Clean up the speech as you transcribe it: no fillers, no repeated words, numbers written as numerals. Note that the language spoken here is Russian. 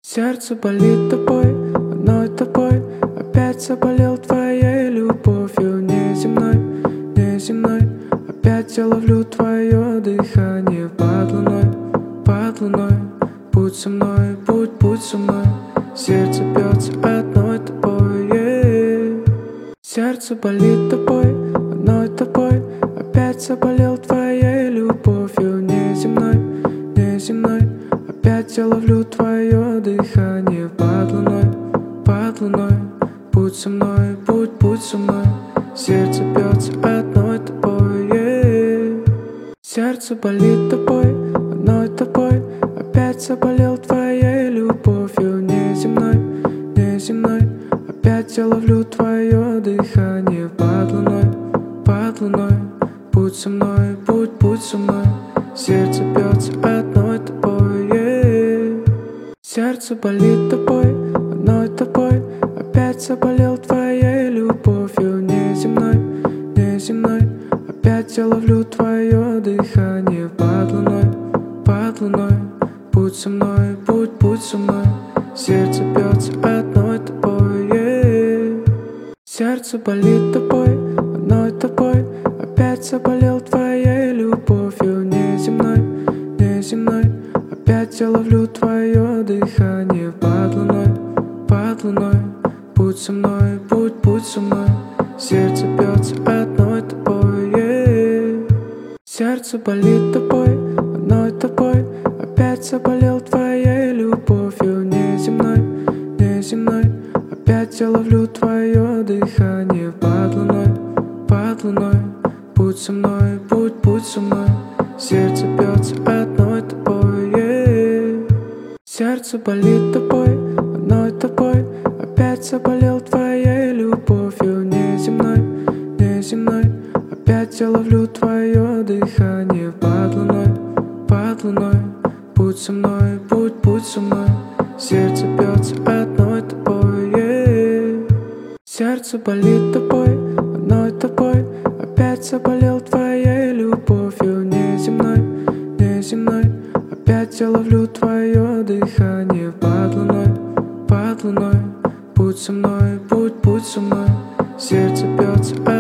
Сердце болит тобой, одной тобой. Опять заболел твоей любовью неземной, неземной. Опять я ловлю твое дыхание под луной, под луной. Будь со мной, будь со мной. Сердце бьется одной тобой, Сердце болит тобой, одной тобой. Опять заболел твоей любовью неземной, неземной. Опять я ловлю твое дыхание под луной, под луной. Будь со мной, будь со мной. Сердце бьется одной тобой, Сердце болит тобой, одной тобой. Опять заболел твоей любовью неземной, неземной. Опять я ловлю твое дыхание под луной, под луной. Будь со мной, будь со мной. Сердце бьется одной тобой, Сердце болит тобой, одной тобой. Опять заболел твоей любовью неземной, неземной. Опять я ловлю твое дыхание под луной, под луной. Будь со мной, будь со мной. Сердце бьется одной тобой, Сердце болит тобой, одной тобой. Опять заболел твоей любовью неземной, неземной. Опять я ловлю твое дыхание под луной, под луной. Будь со мной, будь со мной. Сердце бьется одной тобой, Сердце болит тобой, одной тобой. Опять заболел твоей любовью неземной, неземной. Опять я ловлю твое дыхание под луной, под луной. Будь со мной, будь со мной. Сердце бьется одной тобой, Сердце болит тобой, одной тобой. Опять заболел твоей любовью неземной, неземной. Опять я ловлю твое дыхание под луной, под луной. Будь со мной, будь со мной. Сердце бьется одной тобой, Сердце болит тобой, одной тобой. Опять заболел твоей любовью неземной, неземной. Опять я ловлю твое дыхание под луной, под луной. Будь со мной, будь со мной. Сердце бьется одной тобой, Сердце бьется одной тобой, Сердце болит тобой, одной тобой. Опять заболел твоей любовью неземной, неземной. Опять я ловлю твое дыхание под луной, под луной. Будь со мной, будь со мной. Сердце бьется